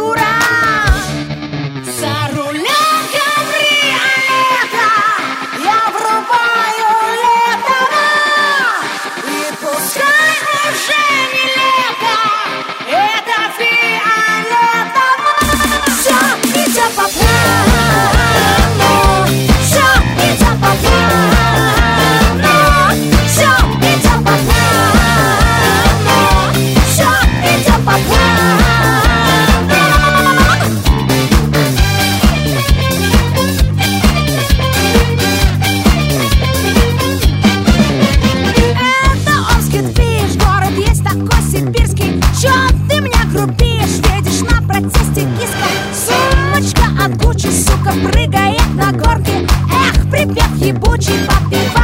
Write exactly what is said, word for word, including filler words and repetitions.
дура. За рулем кабриолета я врубаю Летова, и пускай уже не лето, это фиолетово. Все идет по плану, все идет по плану, все идет по плану, все идет по плану. Это Омский, движ, город есть такой сибирский. Чё ты меня грубишь, едешь на протесте киска? Сумочка от Гуччи, сука, прыгает на горке. Эх, припев ебучий, попивай.